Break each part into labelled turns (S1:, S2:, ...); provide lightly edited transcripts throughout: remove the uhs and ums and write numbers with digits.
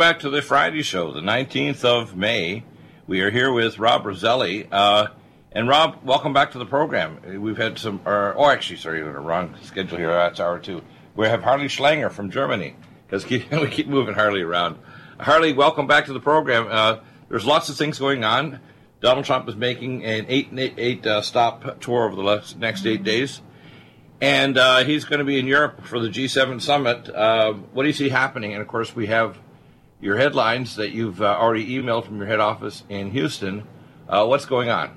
S1: back to the Friday show, the 19th of May. We are here with Rob Roselli. And Rob, welcome back to the program. We've had some, sorry, wrong schedule here. That's hour two. We have Harley Schlanger from Germany, because we keep moving Harley around. Harley, welcome back to the program. There's lots of things going on. Donald Trump is making an eight stop tour over the next 8 days. And he's going to be in Europe for the G7 summit. What do you see happening? And, of course, we have your headlines that you've already emailed from your head office in Houston. What's going on?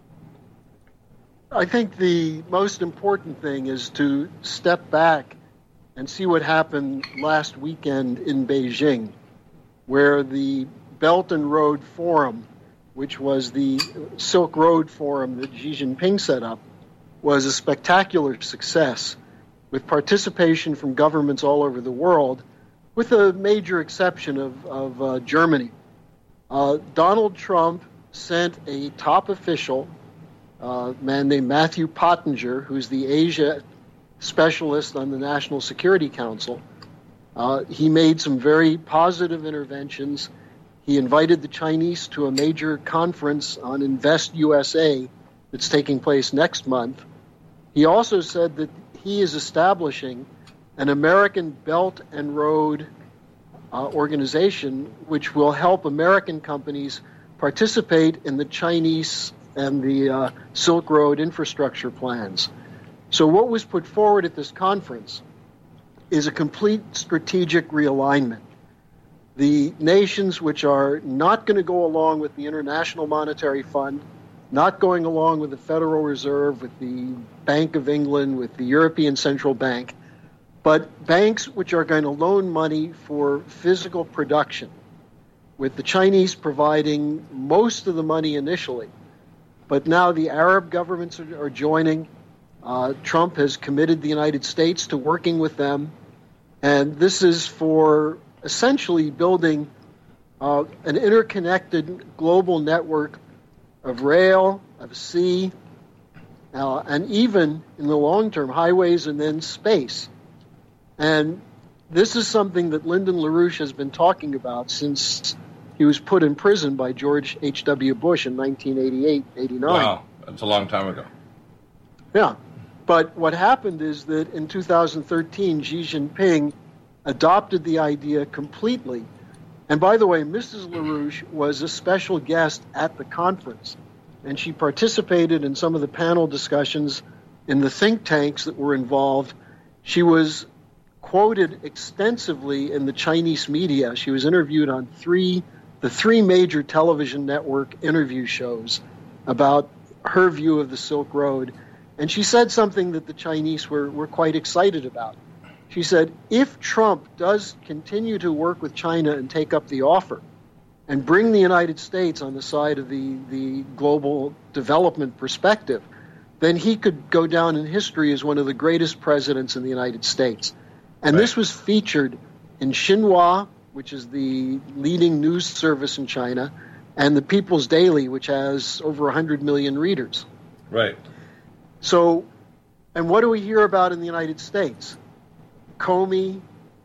S2: I think the most important thing is to step back and see what happened last weekend in Beijing, where the Belt and Road Forum, which was the Silk Road Forum that Xi Jinping set up, was a spectacular success with participation from governments all over the world, with a major exception of Germany. Donald Trump sent a top official, a man named Matthew Pottinger, who's the Asia specialist on the National Security Council. He made some very positive interventions. He invited the Chinese to a major conference on Invest USA that's taking place next month. He also said that he is establishing an American Belt and Road organization which will help American companies participate in the Chinese and the Silk Road infrastructure plans. So what was put forward at this conference is a complete strategic realignment. The nations which are not going to go along with the International Monetary Fund, not going along with the Federal Reserve, with the Bank of England, with the European Central Bank, but banks which are going to loan money for physical production, with the Chinese providing most of the money initially. But now the Arab governments are joining. Trump has committed the United States to working with them. And this is for essentially building an interconnected global network of rail, of sea, and even in the long term, highways and then space. And this is something that Lyndon LaRouche has been talking about since he was put in prison by George H.W. Bush in 1988-89.
S1: Wow, that's a long time ago.
S2: Yeah. But what happened is that in 2013, Xi Jinping adopted the idea completely. And by the way, Mrs. LaRouche was a special guest at the conference, and she participated in some of the panel discussions in the think tanks that were involved. She was quoted extensively in the Chinese media. She was interviewed on the three major television network interview shows about her view of the Silk Road. And she said something that the Chinese were quite excited about. She said, if Trump does continue to work with China and take up the offer and bring the United States on the side of the global development perspective, then he could go down in history as one of the greatest presidents in the United States. And This was featured in Xinhua, which is the leading news service in China, and the People's Daily, which has over 100 million readers.
S1: Right.
S2: So, and what do we hear about in the United States? Comey,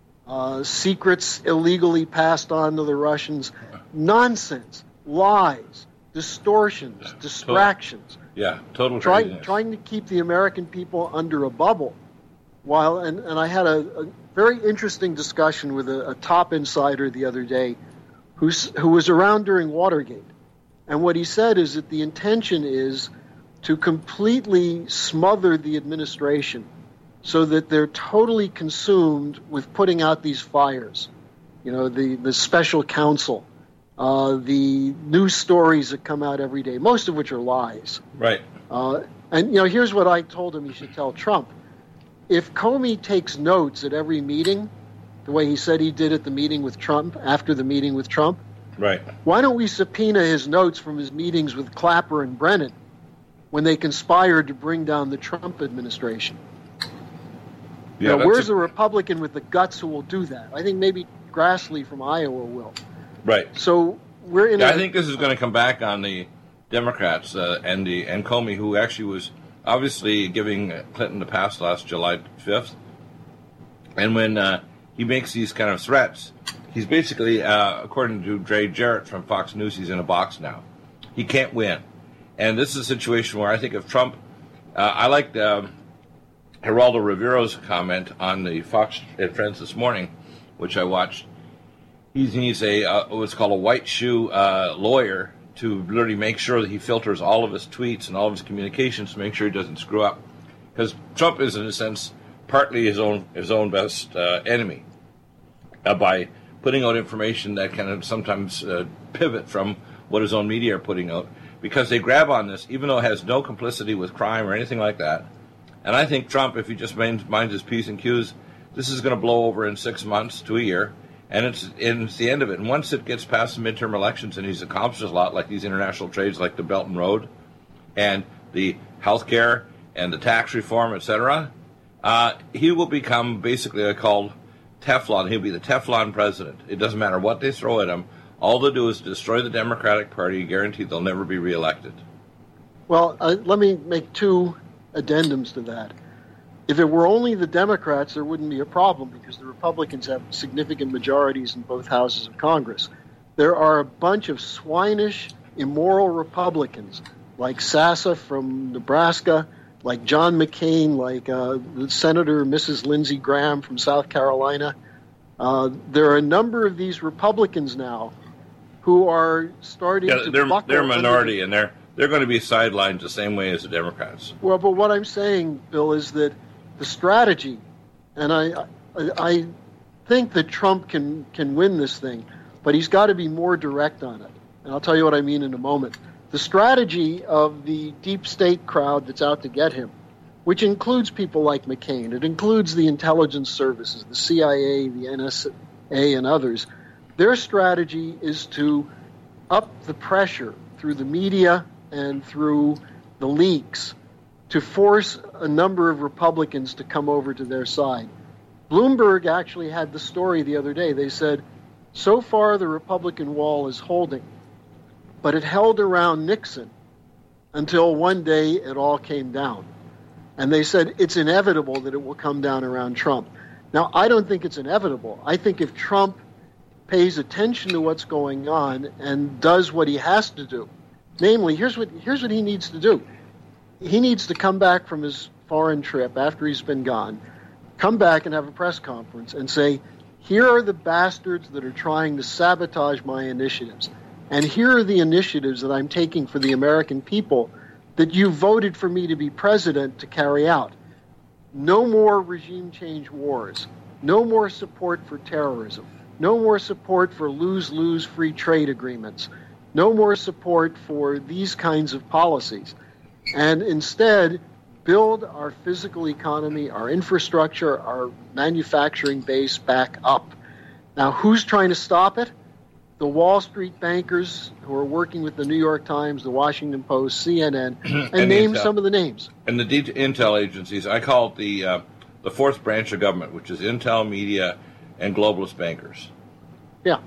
S2: secrets illegally passed on to the Russians, nonsense, lies, distortions, distractions.
S1: Total
S2: trying to keep the American people under a bubble. And I had a very interesting discussion with a top insider the other day who was around during Watergate. And what he said is that the intention is to completely smother the administration so that they're totally consumed with putting out these fires. You know, the special counsel, the news stories that come out every day, most of which are lies.
S1: Right.
S2: And, here's what I told him he should tell Trump. If Comey takes notes at every meeting, the way he said he did at the meeting with Trump, after the meeting with Trump,
S1: right? Why
S2: don't we subpoena his notes from his meetings with Clapper and Brennan when they conspired to bring down the Trump administration? Yeah, where's the Republican with the guts who will do that? I think maybe Grassley from Iowa will.
S1: Right.
S2: So we're in.
S1: I think this is going to come back on the Democrats and Comey, who actually was obviously giving Clinton the pass last July 5th. And when he makes these kind of threats, he's basically, according to Dre Jarrett from Fox News, he's in a box now. He can't win. And this is a situation where I think if Trump, I liked Geraldo Rivero's comment on the Fox and Friends this morning, which I watched. He's a what's called a white shoe lawyer to literally make sure that he filters all of his tweets and all of his communications to make sure he doesn't screw up. Because Trump is, in a sense, partly his own best enemy by putting out information that can sometimes pivot from what his own media are putting out, because they grab on this, even though it has no complicity with crime or anything like that. And I think Trump, if he just minds his P's and Q's, this is going to blow over in 6 months to a year, and it's the end of it. And once it gets past the midterm elections and he's accomplished a lot, like these international trades like the Belt and Road and the health care and the tax reform, etc., he will become basically called Teflon. He'll be the Teflon president. It doesn't matter what they throw at him. All they'll do is destroy the Democratic Party, guaranteed they'll never be reelected.
S2: Well, let me make two addendums to that. If it were only the Democrats, there wouldn't be a problem, because the Republicans have significant majorities in both houses of Congress. There are a bunch of swinish, immoral Republicans, like Sassa from Nebraska, like John McCain, like the Senator Mrs. Lindsey Graham from South Carolina. There are a number of these Republicans now who are starting to buckle.
S1: They're a minority, and they're going to be sidelined the same way as the Democrats.
S2: Well, but what I'm saying, Bill, is that the strategy, and I think that Trump can win this thing, but he's got to be more direct on it. And I'll tell you what I mean in a moment. The strategy of the deep state crowd that's out to get him, which includes people like McCain, it includes the intelligence services, the CIA, the NSA, and others, their strategy is to up the pressure through the media and through the leaks to force a number of Republicans to come over to their side. Bloomberg actually had the story the other day. They said, so far the Republican wall is holding, but it held around Nixon until one day it all came down. And they said it's inevitable that it will come down around Trump. Now, I don't think it's inevitable. I think if Trump pays attention to what's going on and does what he has to do, namely, here's what he needs to do. He needs to come back from his foreign trip after he's been gone, come back and have a press conference and say, here are the bastards that are trying to sabotage my initiatives. And here are the initiatives that I'm taking for the American people that you voted for me to be president to carry out. No more regime change wars. No more support for terrorism. No more support for lose-lose free trade agreements. No more support for these kinds of policies. And instead, build our physical economy, our infrastructure, our manufacturing base back up. Now, who's trying to stop it? The Wall Street bankers who are working with the New York Times, the Washington Post, CNN, and name some of the names.
S1: And the intel agencies, I call it the fourth branch of government, which is intel, media, and globalist bankers.
S2: Yeah.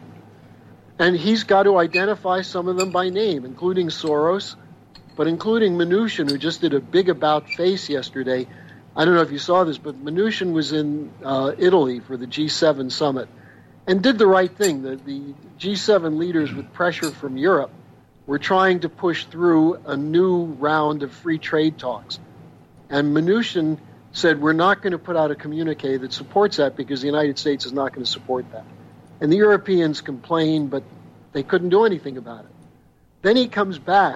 S2: And he's got to identify some of them by name, including Soros, but including Mnuchin, who just did a big about-face yesterday. I don't know if you saw this, but Mnuchin was in Italy for the G7 summit and did the right thing. The G7 leaders, with pressure from Europe, were trying to push through a new round of free trade talks. And Mnuchin said, we're not going to put out a communique that supports that because the United States is not going to support that. And the Europeans complained, but they couldn't do anything about it. Then he comes back,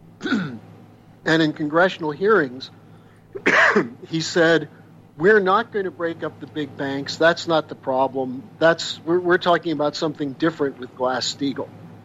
S2: and in congressional hearings, he said, we're not going to break up the big banks. That's not the problem. We're talking about something different with Glass-Steagall.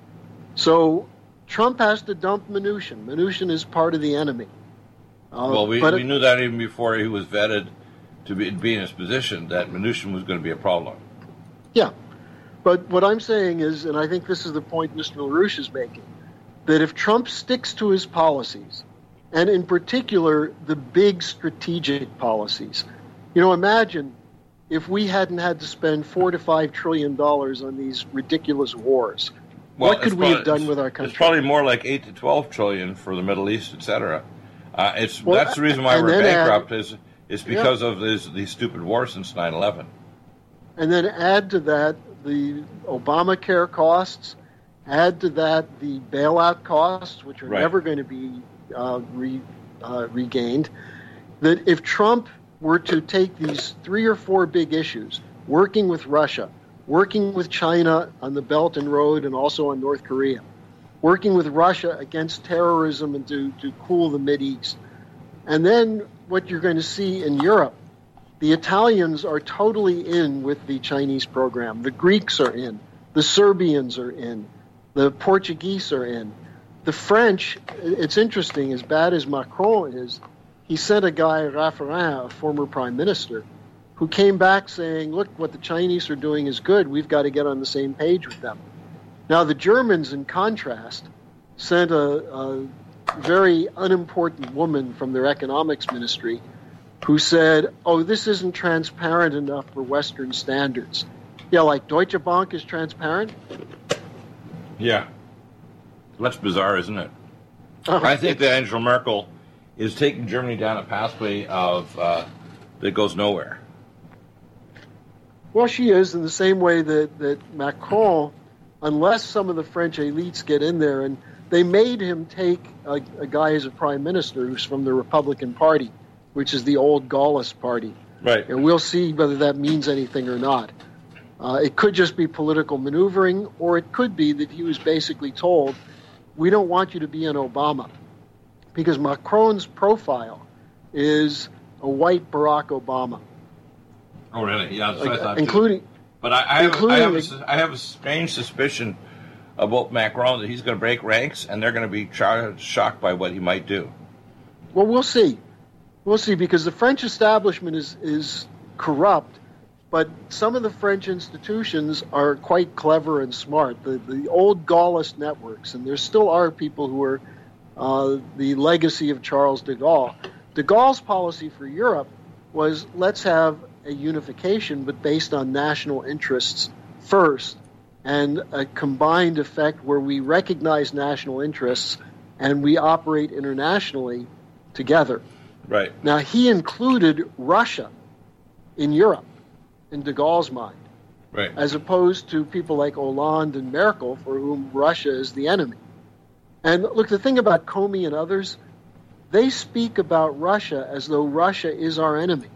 S2: So Trump has to dump Mnuchin. Mnuchin is part of the enemy.
S1: Well, we knew that even before he was vetted to be in his position, that Mnuchin was going to be a problem.
S2: Yeah. But what I'm saying is, and I think this is the point Mr. LaRouche is making, that if Trump sticks to his policies, and in particular the big strategic policies, imagine if we hadn't had to spend $4 to $5 trillion on these ridiculous wars.
S1: Well,
S2: what could we have done with our country?
S1: It's probably more like 8 to 12 trillion for the Middle East, etc. That's the reason why we're bankrupt is because of these stupid wars since 9/11.
S2: and then add to that the Obamacare costs, add to that the bailout costs, which are never going to be regained, that if Trump were to take these 3 or 4 big issues, working with Russia, working with China on the Belt and Road and also on North Korea, working with Russia against terrorism and to cool the Mideast, and then what you're going to see in Europe, the Italians are totally in with the Chinese program. The Greeks are in. The Serbians are in. The Portuguese are in. The French, it's interesting, as bad as Macron is, he sent a guy, Raffarin, a former prime minister, who came back saying, look, what the Chinese are doing is good. We've got to get on the same page with them. Now, the Germans, in contrast, sent a very unimportant woman from their economics ministry who said, oh, this isn't transparent enough for Western standards. Yeah, like Deutsche Bank is transparent?
S1: Yeah. That's bizarre, isn't it? I think that Angela Merkel is taking Germany down a pathway of that goes nowhere.
S2: Well, she is, in the same way that Macron, unless some of the French elites get in there, and they made him take a guy as a prime minister who's from the Republican Party, which is the old Gaullist party.
S1: Right.
S2: And we'll see whether that means anything or not. It could just be political maneuvering, or it could be that he was basically told, we don't want you to be an Obama. Because Macron's profile is a white Barack Obama.
S1: Oh, really? Yeah, that's what I thought
S2: including,
S1: too. But I have a strange suspicion about Macron that he's going to break ranks, and they're going to be shocked by what he might do.
S2: Well, we'll see. We'll see, because the French establishment is corrupt, but some of the French institutions are quite clever and smart. The old Gaullist networks, and there still are people who are the legacy of Charles de Gaulle. De Gaulle's policy for Europe was, let's have a unification, but based on national interests first, and a combined effect where we recognize national interests and we operate internationally together.
S1: Right.
S2: Now, he included Russia in Europe, in de Gaulle's mind,
S1: right,
S2: as opposed to people like Hollande and Merkel, for whom Russia is the enemy. And look, the thing about Comey and others, they speak about Russia as though Russia is our enemy.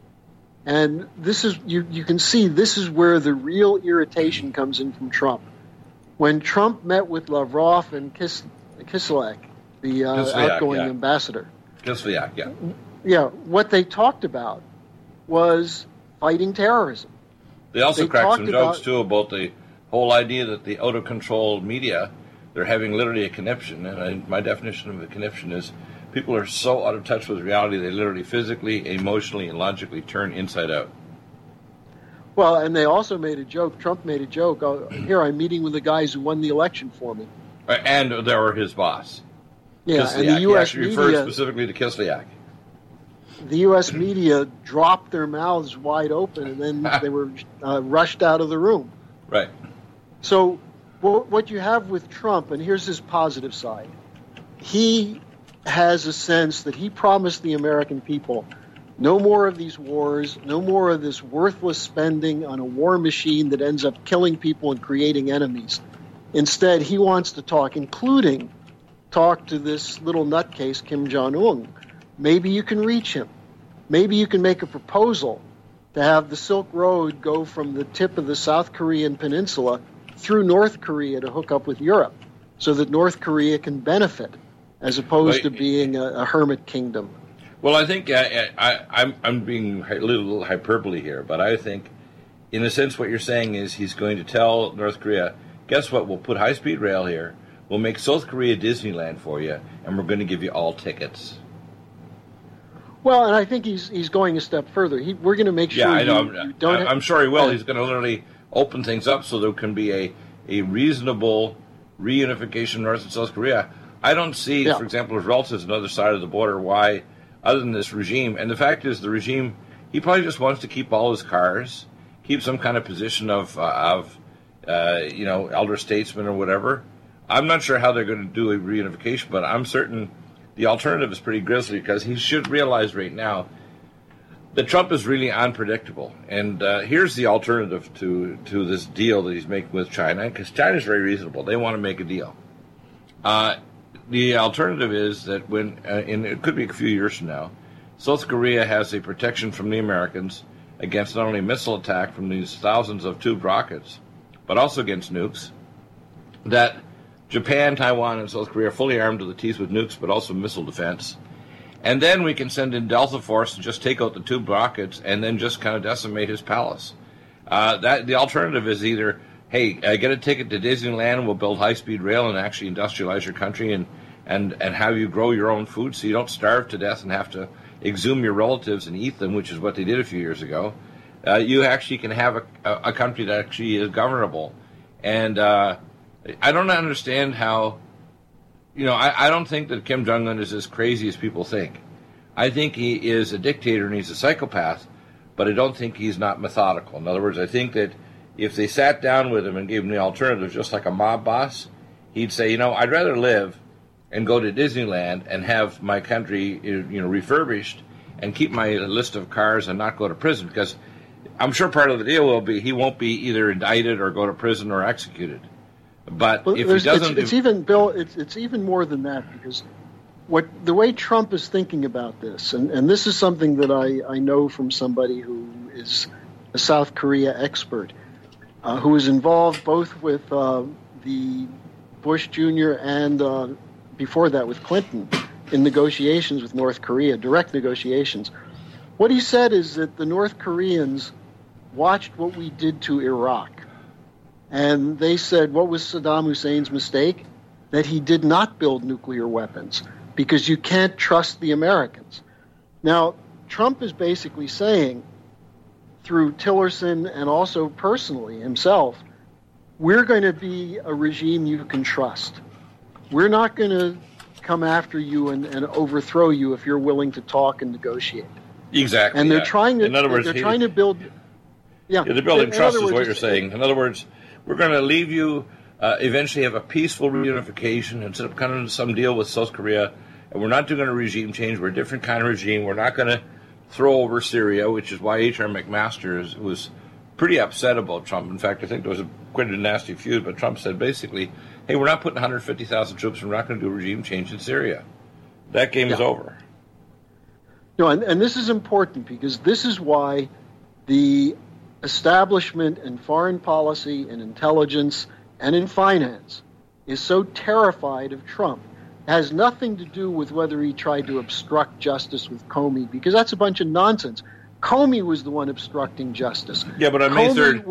S2: And this is, you can see, this is where the real irritation comes in from Trump. When Trump met with Lavrov and Kislyak, the outgoing ambassador.
S1: Kislyak, yeah.
S2: Yeah, what they talked about was fighting terrorism.
S1: They also cracked some jokes, too, about the whole idea that the out-of-control media, they're having literally a conniption. And my definition of a conniption is people are so out of touch with reality, they literally physically, emotionally, and logically turn inside out.
S2: Well, and they also made a joke. Trump made a joke. Here, I'm meeting with the guys who won the election for me.
S1: And they were his boss.
S2: Yeah,
S1: Kislyak.
S2: and the U.S.
S1: He
S2: media...
S1: referred specifically to Kislyak.
S2: The U.S. media dropped their mouths wide open, and then they were rushed out of the room.
S1: Right.
S2: So what you have with Trump, and here's his positive side, he has a sense that he promised the American people no more of these wars, no more of this worthless spending on a war machine that ends up killing people and creating enemies. Instead, he wants to talk, including talk to this little nutcase, Kim Jong-un. Maybe you can reach him. Maybe you can make a proposal to have the Silk Road go from the tip of the South Korean peninsula through North Korea to hook up with Europe, so that North Korea can benefit, as opposed to being a hermit kingdom.
S1: Well, I think I'm being a little hyperbole here, but I think, in a sense, what you're saying is he's going to tell North Korea, guess what, we'll put high-speed rail here, we'll make South Korea Disneyland for you, and we're going to give you all tickets.
S2: Well, and I think he's going a step further. We're going to make sure you don't...
S1: I'm sure he will. He's going to literally open things up so there can be a reasonable reunification of North and South Korea. I don't see, for example, his relatives on the other side of the border, why, other than this regime, and the fact is the regime, he probably just wants to keep all his cars, keep some kind of position of elder statesman or whatever. I'm not sure how they're going to do a reunification, but I'm certain the alternative is pretty grisly, because he should realize right now that Trump is really unpredictable. And here's the alternative to this deal that he's making with China, because China's very reasonable. They want to make a deal. The alternative is that when, and it could be a few years from now, South Korea has a protection from the Americans against not only missile attack from these thousands of tubed rockets, but also against nukes, that Japan, Taiwan, and South Korea are fully armed to the teeth with nukes, but also missile defense. And then we can send in Delta Force and just take out the tubed rockets and then just kind of decimate his palace. The alternative is either, hey, get a ticket to Disneyland, we'll build high-speed rail and actually industrialize your country and have you grow your own food so you don't starve to death and have to exhume your relatives and eat them, which is what they did a few years ago. You actually can have a country that actually is governable. And I don't understand how, I don't think that Kim Jong-un is as crazy as people think. I think he is a dictator and he's a psychopath, but I don't think he's not methodical. In other words, I think that if they sat down with him and gave him the alternative, just like a mob boss, he'd say, I'd rather live and go to Disneyland and have my country, refurbished and keep my list of cars and not go to prison, because I'm sure part of the deal will be he won't be either indicted or go to prison or executed. But if he doesn't,
S2: it's even more than that, because the way Trump is thinking about this, and this is something that I know from somebody who is a South Korea expert, who is involved both with the Bush Jr. and before that with Clinton in negotiations with North Korea, direct negotiations. What he said is that the North Koreans watched what we did to Iraq. And they said, what was Saddam Hussein's mistake? That he did not build nuclear weapons, because you can't trust the Americans. Now, Trump is basically saying, through Tillerson and also personally himself, we're going to be a regime you can trust. We're not going to come after you and overthrow you if you're willing to talk and negotiate.
S1: Exactly.
S2: And they're trying to.
S1: In other words,
S2: they're trying to build.
S1: Yeah, they're building trust, is what you're saying. In other words, we're going to leave you, eventually have a peaceful reunification and set up kind of some deal with South Korea, and we're not doing a regime change. We're a different kind of regime. We're not going to throw over Syria, which is why H.R. McMaster was pretty upset about Trump. In fact, I think there was quite a nasty feud, but Trump said basically, hey, we're not putting 150,000 troops, and we're not going to do a regime change in Syria. That game is over.
S2: No, and this is important, because this is why the establishment in foreign policy and intelligence and in finance is so terrified of Trump. It has nothing to do with whether he tried to obstruct justice with Comey, because that's a bunch of nonsense. Comey was the one obstructing justice.
S1: Yeah, but on May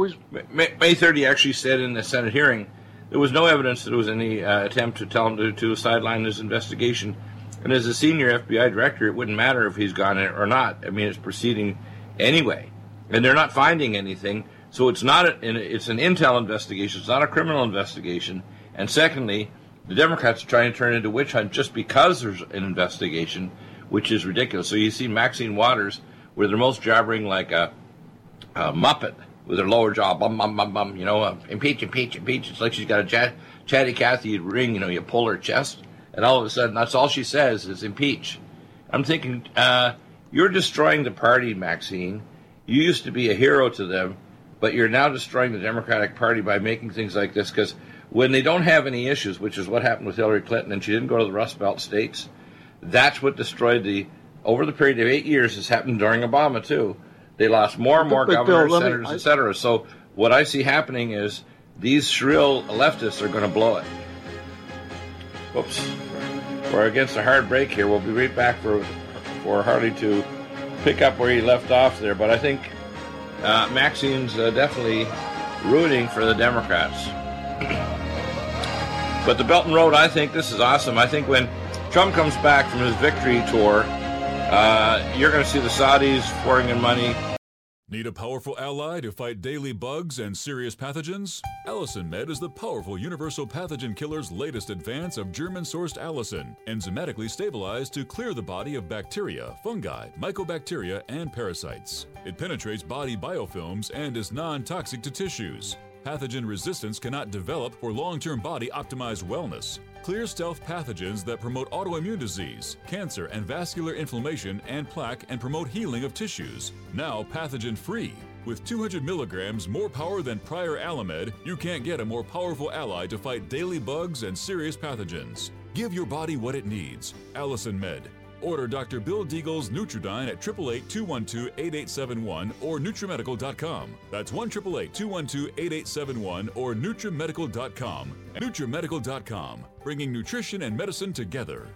S1: 3rd, he actually said in the Senate hearing there was no evidence that there was any attempt to tell him to sideline his investigation. And as a senior FBI director, it wouldn't matter if he's gone or not. I mean, it's proceeding anyway. And they're not finding anything. So it's it's an intel investigation. It's not a criminal investigation. And secondly, the Democrats are trying to turn it into a witch hunt just because there's an investigation, which is ridiculous. So you see Maxine Waters with her most jabbering like a Muppet with her lower jaw, bum, bum, bum, bum, impeach, impeach, impeach. It's like she's got a chatty Cathy ring, you pull her chest, and all of a sudden that's all she says is impeach. I'm thinking, you're destroying the party, Maxine. You used to be a hero to them, but you're now destroying the Democratic Party by making things like this, because when they don't have any issues, which is what happened with Hillary Clinton, and she didn't go to the Rust Belt states, that's what destroyed over the period of 8 years. This happened during Obama, too. They lost more and more governors, senators, etc. So what I see happening is these shrill leftists are going to blow it. Whoops. We're against a hard break here. We'll be right back for Harley to pick up where he left off there. But I think Maxine's definitely rooting for the Democrats. But the Belt and Road, I think this is awesome. I think when Trump comes back from his victory tour, you're going to see the Saudis pouring in money.
S3: Need a powerful ally to fight daily bugs and serious pathogens? Allicin Med is the powerful universal pathogen killer's latest advance of German-sourced allicin, enzymatically stabilized to clear the body of bacteria, fungi, mycobacteria, and parasites. It penetrates body biofilms and is non-toxic to tissues. Pathogen resistance cannot develop for long-term body-optimized wellness. clear stealth pathogens that promote autoimmune disease, cancer and vascular inflammation and plaque and promote healing of tissues. Now pathogen-free. With 200 milligrams more power than prior Alamed, you can't get a more powerful ally to fight daily bugs and serious pathogens. Give your body what it needs. Allison Med. Order Dr. Bill Deagle's Nutridyne at 888-212-8871 or NutriMedical.com. That's 1-888-212-8871 or NutriMedical.com. NutriMedical.com, bringing nutrition and medicine together.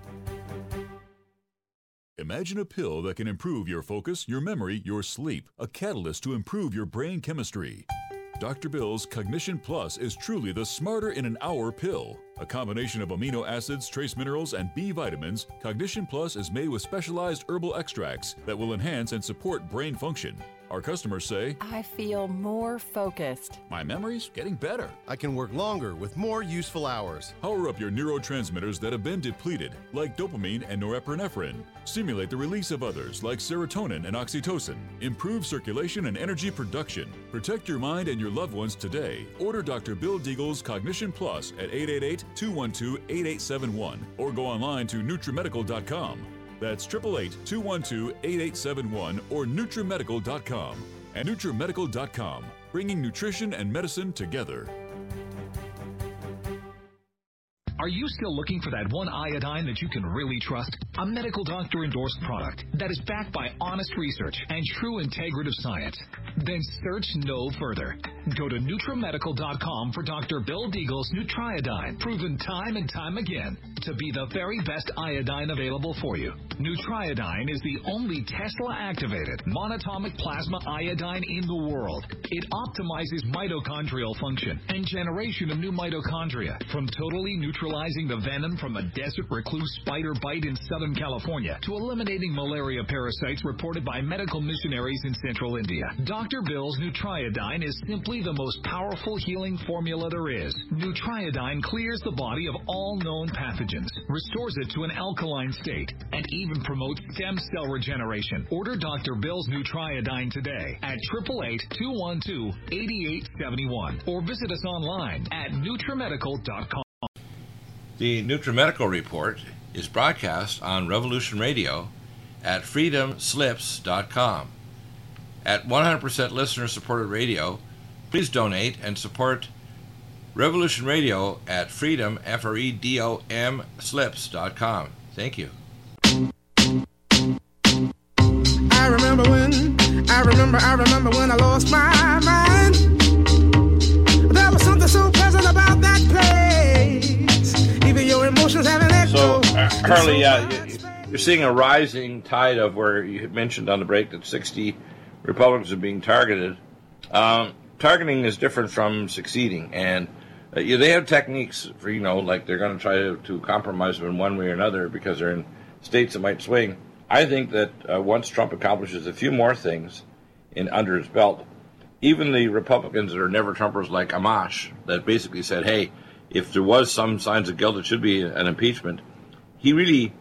S3: Imagine a pill that can improve your focus, your memory, your sleep, a catalyst to improve your brain chemistry. Dr. Bill's Cognition Plus is truly the smarter in an hour pill. A combination of amino acids, trace minerals, and B vitamins, Cognition Plus is made with specialized herbal extracts that will enhance and support brain function. Our customers say,
S4: I feel more focused.
S3: My memory's getting better.
S5: I can work longer with more useful hours.
S3: Power up your neurotransmitters that have been depleted, like dopamine and norepinephrine. Stimulate the release of others, like serotonin and oxytocin. Improve circulation and energy production. Protect your mind and your loved ones today. Order Dr. Bill Deagle's Cognition Plus at 888-212-8871 or go online to NutriMedical.com. That's 888-212-8871 or NutriMedical.com. And NutriMedical.com, bringing nutrition and medicine together.
S6: Are you still looking for that one iodine that you can really trust? A medical doctor endorsed product that is backed by honest research and true integrative science? Then search no further. Go to NutriMedical.com for Dr. Bill Deagle's Nutriodine, proven time and time again to be the very best iodine available for you. Nutriodine is the only Tesla-activated monatomic plasma iodine in the world. It optimizes mitochondrial function and generation of new mitochondria from totally neutralizing the venom from a desert recluse spider bite in Southern California to eliminating malaria parasites reported by medical missionaries in central India. Dr. Bill's Nutriodine is simply the most powerful healing formula there is. Nutriodine clears the body of all known pathogens, restores it to an alkaline state, and even promotes stem cell regeneration. Order Dr. Bill's Nutriodine today at 888-212-8871 or visit us online at NutriMedical.com.
S1: The NutriMedical Report is broadcast on Revolution Radio at freedomslips.com. At 100% listener-supported radio, please donate and support Revolution Radio at freedom, FREDOM, slips.com. Thank you.
S7: I remember when I lost my mind. There was something so pleasant about that place. Even your emotions have an echo.
S1: So, Harley, you're seeing a rising tide of where you had mentioned on the break that 60 Republicans are being targeted. Targeting is different from succeeding, and they have techniques for, like they're going to try to compromise them in one way or another because they're in states that might swing. I think that once Trump accomplishes a few more things under his belt, even the Republicans that are never Trumpers like Amash, that basically said, hey, if there was some signs of guilt, it should be an impeachment. He really,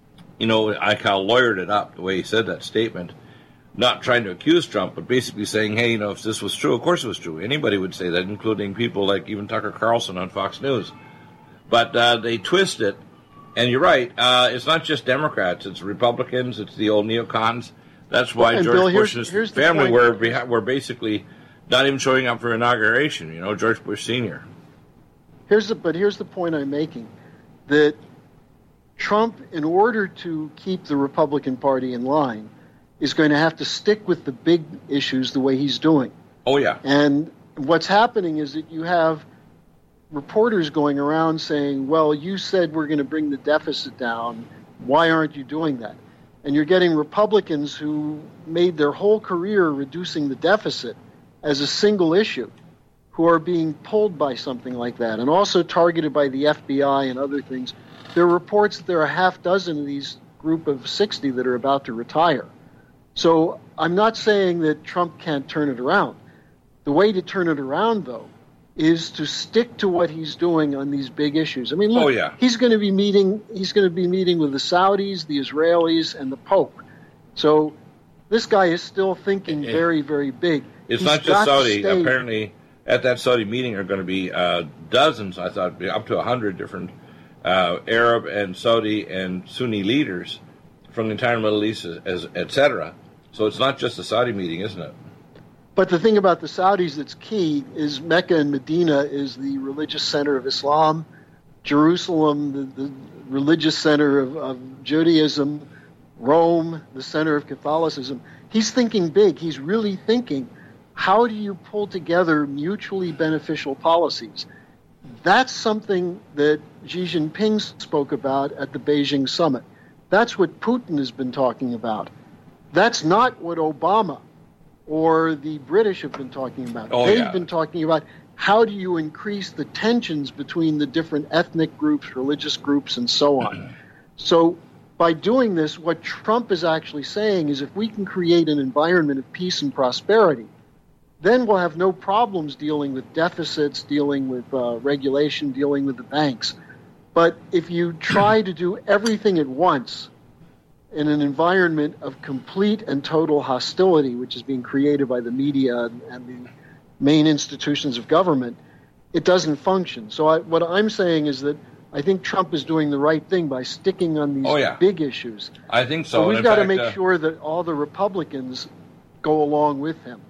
S1: I kind of lawyered it up the way he said that statement, not trying to accuse Trump, but basically saying, hey, if this was true, of course it was true. Anybody would say that, including people like even Tucker Carlson on Fox News. But they twist it, and you're right. It's not just Democrats. It's Republicans. It's the old neocons. That's why George
S2: Bill,
S1: Bush and his family were basically not even showing up for inauguration, George Bush Sr.
S2: Here's the point I'm making, that Trump, in order to keep the Republican Party in line, is going to have to stick with the big issues the way he's doing.
S1: Oh, yeah.
S2: And what's happening is that you have reporters going around saying, well, you said we're going to bring the deficit down. Why aren't you doing that? And you're getting Republicans who made their whole career reducing the deficit as a single issue, who are being pulled by something like that, and also targeted by the FBI and other things. There are reports that there are a half dozen of these group of 60 that are about to retire. So I'm not saying that Trump can't turn it around. The way to turn it around, though, is to stick to what he's doing on these big issues. I mean, look, he's going to be meeting with the Saudis, the Israelis, and the Pope. So this guy is still thinking very, very big.
S1: It's not just Saudi. Apparently, at that Saudi meeting are going to be dozens, I thought, up to 100 different Arab and Saudi and Sunni leaders from the entire Middle East, etc. So it's not just the Saudi meeting, isn't it?
S2: But the thing about the Saudis that's key is Mecca and Medina is the religious center of Islam, Jerusalem, the religious center of Judaism, Rome, the center of Catholicism. He's thinking big. He's really thinking, how do you pull together mutually beneficial policies? That's something that Xi Jinping spoke about at the Beijing summit. That's what Putin has been talking about. That's not what Obama or the British have been talking about. They've been talking about how do you increase the tensions between the different ethnic groups, religious groups, and so on. So by doing this, what Trump is actually saying is if we can create an environment of peace and prosperity, then we'll have no problems dealing with deficits, dealing with regulation, dealing with the banks. But if you try to do everything at once in an environment of complete and total hostility, which is being created by the media and the main institutions of government, it doesn't function. So what I'm saying is that I think Trump is doing the right thing by sticking on these big issues.
S1: I think so.
S2: So we've got to make sure that all the Republicans go along with him.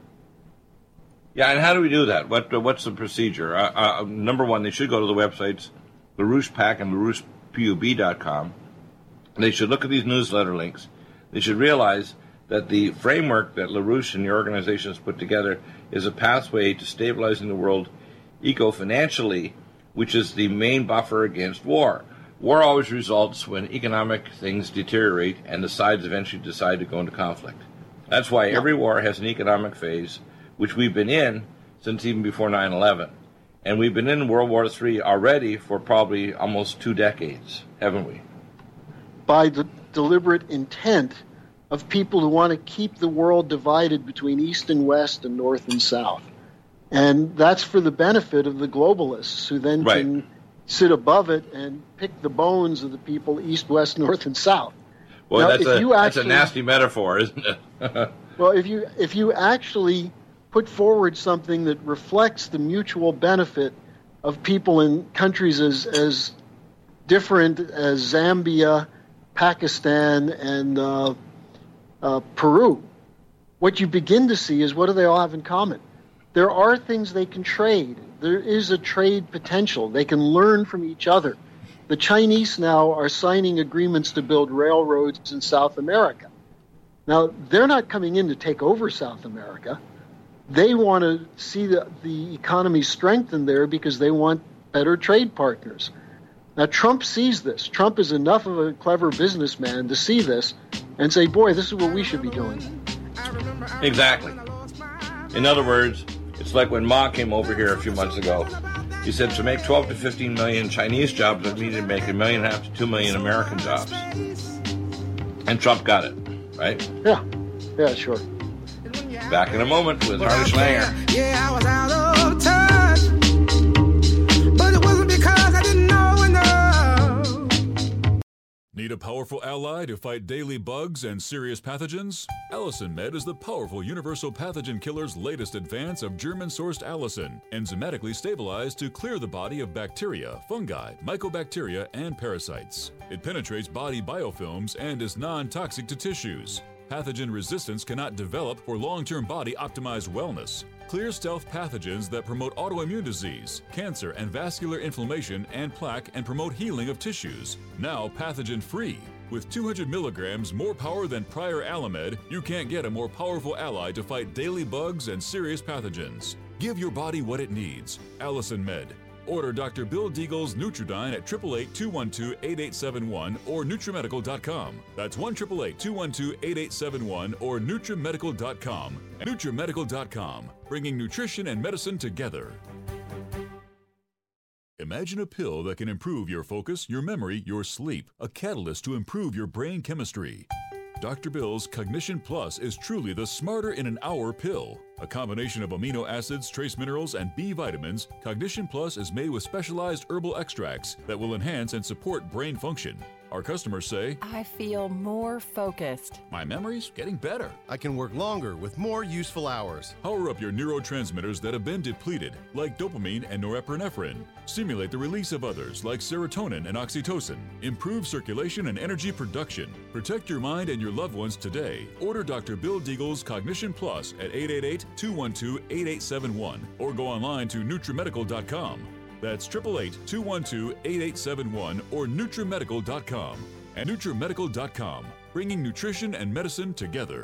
S1: Yeah, and how do we do that? What's the procedure? Number one, they should go to the websites LaRouche PAC and LaRouchePUB.com. They should look at these newsletter links. They should realize that the framework that LaRouche and the organization has put together is a pathway to stabilizing the world eco-financially, which is the main buffer against war. War always results when economic things deteriorate and the sides eventually decide to go into conflict. That's why every war has an economic phase, which we've been in since even before 9/11. And we've been in World War III already for probably almost 2 decades, haven't we?
S2: By the deliberate intent of people who want to keep the world divided between East and West and North and South. And that's for the benefit of the globalists who then can sit above it and pick the bones of the people East, West, North, and South.
S1: Well, now, that's a nasty metaphor, isn't it?
S2: Well, if you actually put forward something that reflects the mutual benefit of people in countries as different as Zambia, Pakistan, and Peru, what you begin to see is what do they all have in common? There are things they can trade. There is a trade potential. They can learn from each other. The Chinese now are signing agreements to build railroads in South America. Now, they're not coming in to take over South America. They want to see the economy strengthen there because they want better trade partners. Now, Trump sees this. Trump is enough of a clever businessman to see this and say, boy, this is what we should be doing.
S1: Exactly. In other words, it's like when Ma came over here a few months ago. He said to make 12 to 15 million Chinese jobs, it needed to make 1.5 million to 2 million American jobs. And Trump got it, right?
S2: Yeah, sure.
S1: Back in a moment with Harley Schlanger.
S7: Yeah, I was out of touch, but it wasn't because I didn't know enough.
S3: Need a powerful ally to fight daily bugs and serious pathogens? Allicin Med is the powerful universal pathogen killer's latest advance of German-sourced allicin, enzymatically stabilized to clear the body of bacteria, fungi, mycobacteria, and parasites. It penetrates body biofilms and is non-toxic to tissues. Pathogen resistance cannot develop for long-term body-optimized wellness. Clear stealth pathogens that promote autoimmune disease, cancer and vascular inflammation and plaque and promote healing of tissues. Now pathogen-free. With 200 milligrams more power than prior Alamed, you can't get a more powerful ally to fight daily bugs and serious pathogens. Give your body what it needs. Allicin Med. Order Dr. Bill Deagle's Nutridyne at 888-212-8871 or NutriMedical.com. That's 1-888-212-8871 or NutriMedical.com. NutriMedical.com, bringing nutrition and medicine together. Imagine a pill that can improve your focus, your memory, your sleep, a catalyst to improve your brain chemistry. Dr. Bill's Cognition Plus is truly the smarter in an hour pill. A combination of amino acids, trace minerals, and B vitamins, Cognition Plus is made with specialized herbal extracts that will enhance and support brain function. Our customers say,
S4: I feel more focused.
S3: my memory's getting better.
S5: I can work longer with more useful hours.
S3: Power up your neurotransmitters that have been depleted, like dopamine and norepinephrine. Stimulate the release of others, like serotonin and oxytocin. Improve circulation and energy production. Protect your mind and your loved ones today. Order Dr. Bill Deagle's Cognition Plus at 888-212-8871 or go online to NutriMedical.com. That's 888-212-8871 or NutriMedical.com. And NutriMedical.com, bringing nutrition and medicine together.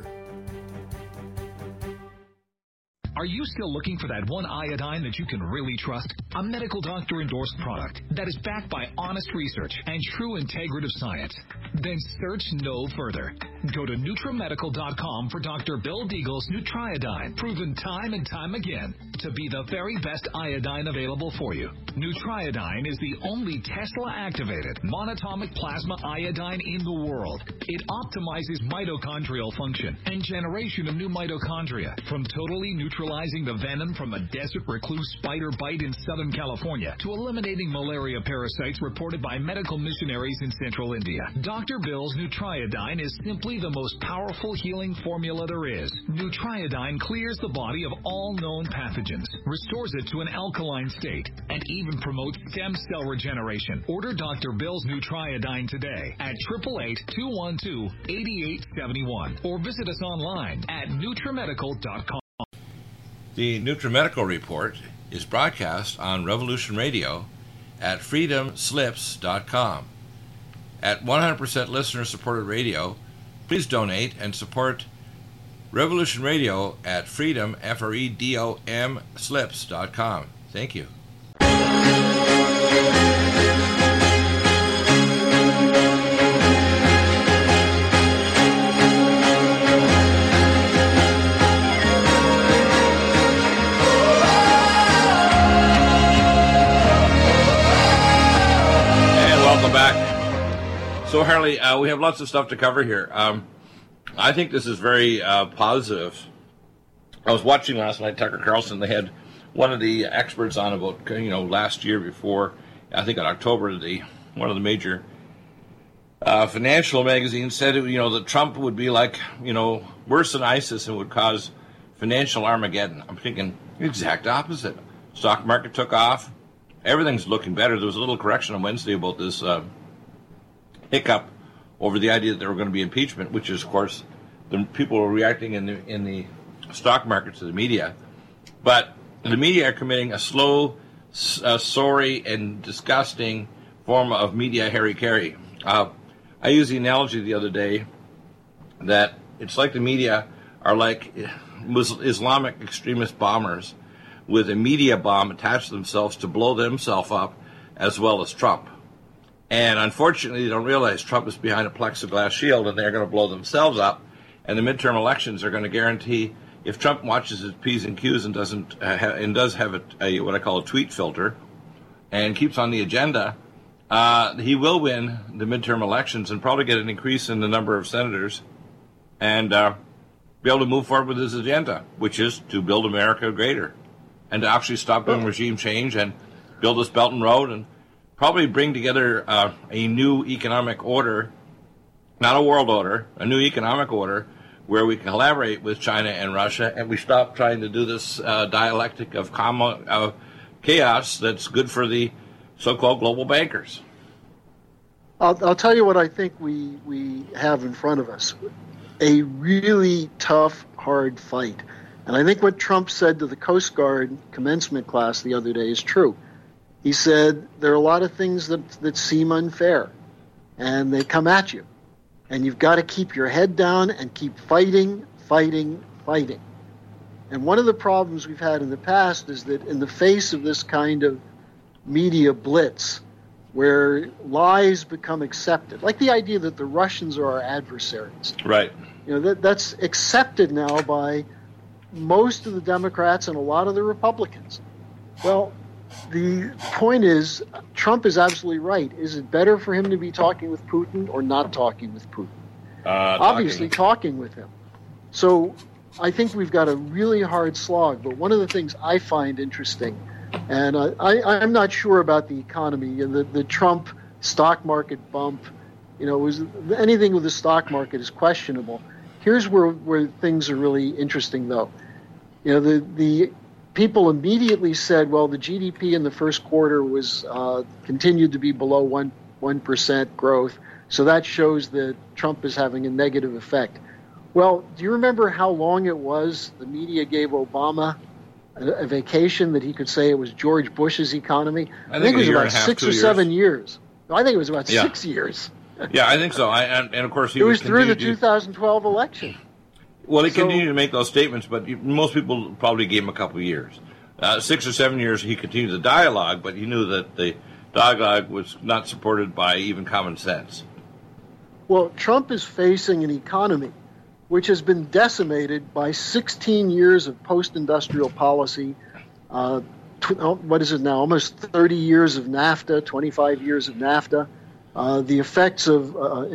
S6: Are you still looking for that one iodine that you can really trust? A medical doctor endorsed product that is backed by honest research and true integrative science? Then search no further. Go to NutriMedical.com for Dr. Bill Deagle's Nutriodine, proven time and time again to be the very best iodine available for you. Nutriodine is the only Tesla-activated monatomic plasma iodine in the world. It optimizes mitochondrial function and generation of new mitochondria, from totally neutralizing the venom from a desert recluse spider bite in Southern California to eliminating malaria parasites reported by medical missionaries in central India. Dr. Bill's Nutriodine is simply the most powerful healing formula there is. Nutriodine clears the body of all known pathogens, restores it to an alkaline state, and even promotes stem cell regeneration. Order Dr. Bill's Nutriodine today at 888-212-8871 or visit us online at NutriMedical.com.
S1: The NutriMedical Report is broadcast on Revolution Radio at freedomslips.com. At 100% listener-supported radio, please donate and support Revolution Radio at freedom, FREDOM, slips.com. Thank you. So, Harley, we have lots of stuff to cover here. I think this is very positive. I was watching last night, Tucker Carlson. They had one of the experts on about, last year before, I think in October, one of the major financial magazines said, that Trump would be like, worse than ISIS and would cause financial Armageddon. I'm thinking, exact opposite. Stock market took off. Everything's looking better. There was a little correction on Wednesday about this hiccup over the idea that there were going to be impeachment, which is, of course, the people were reacting in the stock market to the media. But the media are committing a slow, sorry, and disgusting form of media hara-kiri. I used the analogy the other day that it's like the media are like Islamic extremist bombers with a media bomb attached to themselves to blow themselves up as well as Trump. And unfortunately, they don't realize Trump is behind a plexiglass shield and they're going to blow themselves up. And the midterm elections are going to guarantee, if Trump watches his P's and Q's and does have a what I call a tweet filter and keeps on the agenda, he will win the midterm elections and probably get an increase in the number of senators and be able to move forward with his agenda, which is to build America greater and to actually stop doing regime change and build this Belt and Road and probably bring together a new economic order, not a world order, a new economic order where we can collaborate with China and Russia and we stop trying to do this dialectic of chaos that's good for the so-called global bankers.
S2: I'll tell you what I think we have in front of us. A really tough, hard fight. And I think what Trump said to the Coast Guard commencement class the other day is true. He said there are a lot of things that seem unfair, and they come at you. And you've got to keep your head down and keep fighting, fighting, fighting. And one of the problems we've had in the past is that in the face of this kind of media blitz, where lies become accepted, like the idea that the Russians are our adversaries.
S1: Right.
S2: That's accepted now by most of the Democrats and a lot of the Republicans. Well, the point is, Trump is absolutely right. Is it better for him to be talking with Putin or not talking with Putin? Obviously talking with him. So I think we've got a really hard slog. But one of the things I find interesting, and I'm not sure about the economy, and the Trump stock market bump anything with the stock market is questionable. Here's where things are really interesting, though. The people immediately said, well, the GDP in the first quarter was continued to be below 1% growth, so that shows that Trump is having a negative effect. Well, do you remember how long it was the media gave Obama a vacation that he could say it was George Bush's economy? I think it was about 6 or 7 years. No, I think it was about 6 years.
S1: Yeah, I think so. And of course,
S2: it was through the 2012 election.
S1: Well, he continued to make those statements, but most people probably gave him a couple of years. 6 or 7 years, he continued the dialogue, but he knew that the dialogue was not supported by even common sense.
S2: Well, Trump is facing an economy which has been decimated by 16 years of post-industrial policy. What is it now? Almost 30 years of NAFTA, 25 years of NAFTA. The effects of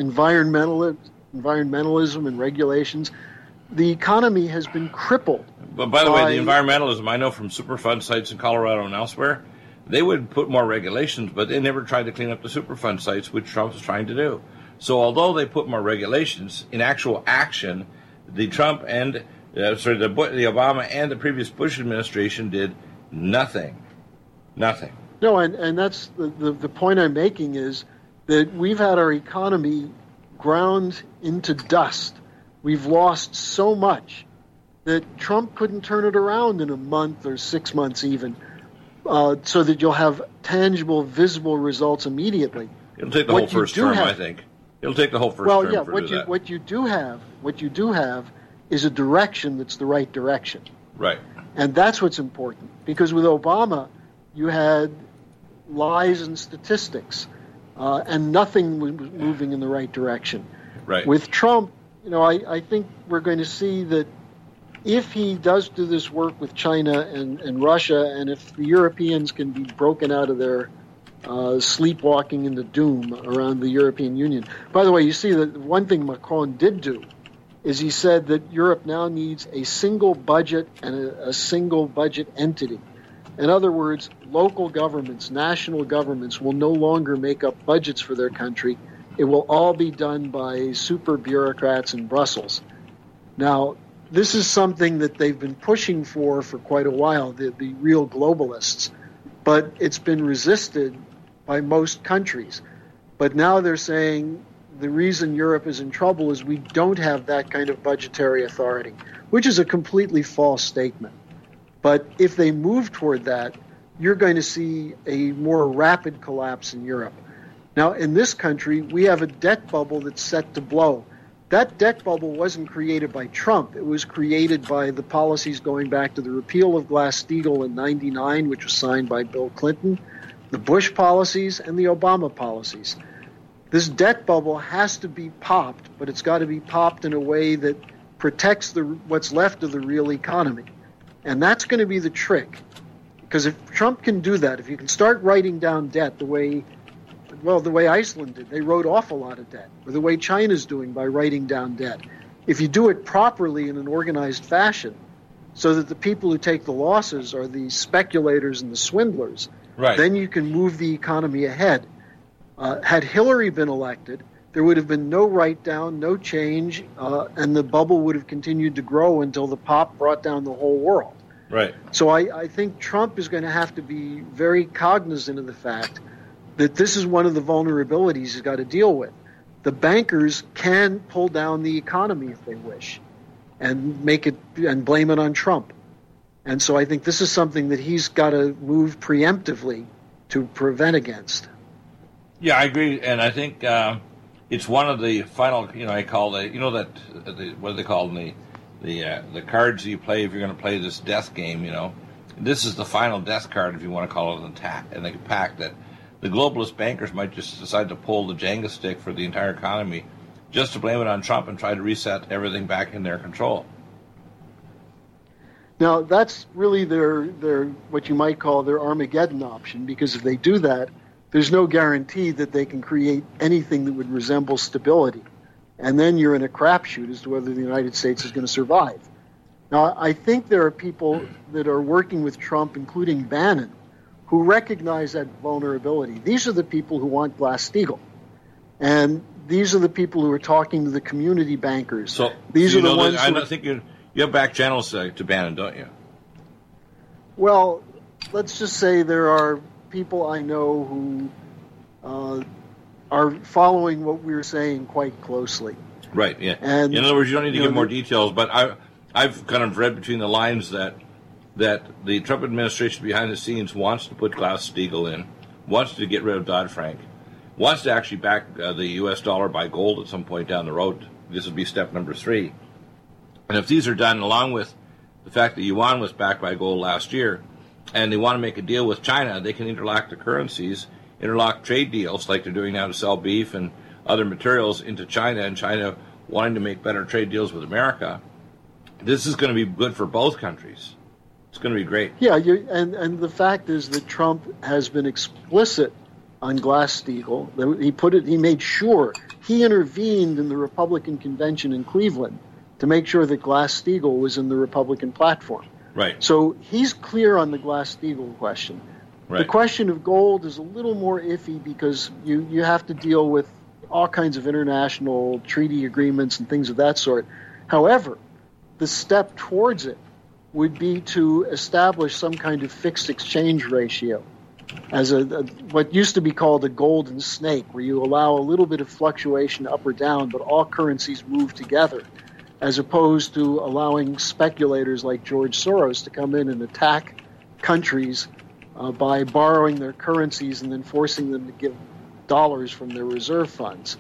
S2: environmentalism and regulations. The economy has been crippled.
S1: But by the way, the environmentalism, I know from Superfund sites in Colorado and elsewhere, they would put more regulations, but they never tried to clean up the Superfund sites, which Trump is trying to do. So although they put more regulations, in actual action, the Trump and the Obama and the previous Bush administration did nothing. Nothing.
S2: No, and that's the point I'm making is that we've had our economy ground into dust. We've lost so much that Trump couldn't turn it around in a month or 6 months even, so that you'll have tangible, visible results immediately.
S1: It'll take the whole first term, I think. It'll take the whole first term.
S2: Well, yeah. What you do have is a direction that's the right direction.
S1: Right.
S2: And that's what's important, because with Obama, you had lies and statistics, and nothing was moving in the right direction.
S1: Right.
S2: With Trump, I think we're going to see that if he does do this work with China and Russia, and if the Europeans can be broken out of their sleepwalking into doom around the European Union. By the way, you see that one thing Macron did do is he said that Europe now needs a single budget and a single budget entity. In other words, local governments, national governments will no longer make up budgets for their country. It will all be done by super bureaucrats in Brussels. Now, this is something that they've been pushing for quite a while, the real globalists, but it's been resisted by most countries. But now they're saying the reason Europe is in trouble is we don't have that kind of budgetary authority, which is a completely false statement. But if they move toward that, you're going to see a more rapid collapse in Europe. Now, in this country, we have a debt bubble that's set to blow. That debt bubble wasn't created by Trump. It was created by the policies going back to the repeal of Glass-Steagall in '99, which was signed by Bill Clinton, the Bush policies, and the Obama policies. This debt bubble has to be popped, but it's got to be popped in a way that protects what's left of the real economy. And that's going to be the trick. Because if Trump can do that, if you can start writing down debt the way Iceland did, they wrote off a lot of debt, or the way China's doing by writing down debt. If you do it properly in an organized fashion, so that the people who take the losses are the speculators and the swindlers,
S1: right,
S2: then you can move the economy ahead. Had Hillary been elected, there would have been no write-down, no change, and the bubble would have continued to grow until the pop brought down the whole world.
S1: Right.
S2: So I think Trump is going to have to be very cognizant of the fact that this is one of the vulnerabilities he's got to deal with. The bankers can pull down the economy if they wish and make it and blame it on Trump. And so I think this is something that he's got to move preemptively to prevent against.
S1: Yeah, I agree, and I think it's one of the final. I call what do they call them, the cards you play if you're going to play this death game. This is the final death card, if you want to call it an pact that the globalist bankers might just decide to pull the Jenga stick for the entire economy, just to blame it on Trump and try to reset everything back in their control.
S2: Now that's really their what you might call their Armageddon option, because if they do that, there's no guarantee that they can create anything that would resemble stability. And then you're in a crapshoot as to whether the United States is going to survive. Now, I think there are people that are working with Trump, including Bannon, who recognize that vulnerability. These are the people who want Glass-Steagall. And these are the people who are talking to the community bankers.
S1: So
S2: these are the ones.
S1: I think you have back channels to Bannon, don't you?
S2: Well, let's just say there are people I know who are following what we're saying quite closely.
S1: Right. Yeah.
S2: And,
S1: in other words, you don't need to give more details, but I've kind of read between the lines that the Trump administration behind the scenes wants to put Glass-Steagall in, wants to get rid of Dodd-Frank, wants to actually back the U.S. dollar by gold at some point down the road. This would be step number 3. And if these are done along with the fact that yuan was backed by gold last year, and they want to make a deal with China, they can interlock the currencies, interlock trade deals like they're doing now to sell beef and other materials into China, and China wanting to make better trade deals with America. This is going to be good for both countries. It's going to be great.
S2: Yeah, and the fact is that Trump has been explicit on Glass-Steagall. He made sure he intervened in the Republican convention in Cleveland to make sure that Glass-Steagall was in the Republican platform.
S1: Right.
S2: So he's clear on the Glass-Steagall question.
S1: Right.
S2: The question of gold is a little more iffy because you have to deal with all kinds of international treaty agreements and things of that sort. However, the step towards it would be to establish some kind of fixed exchange ratio as what used to be called a golden snake, where you allow a little bit of fluctuation up or down, but all currencies move together, as opposed to allowing speculators like George Soros to come in and attack countries by borrowing their currencies and then forcing them to give dollars from their reserve funds.